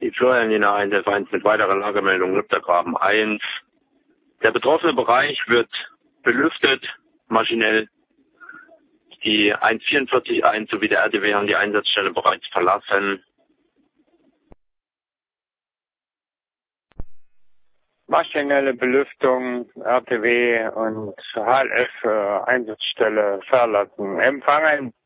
Die Florianiner Einsatz 1 mit weiterer Lagemeldung Lübtergraben 1. Der betroffene Bereich wird belüftet, maschinell. Die 144-1 sowie der RTW haben die Einsatzstelle bereits verlassen. Maschinelle Belüftung, RTW und HLF Einsatzstelle verlassen. Empfangen.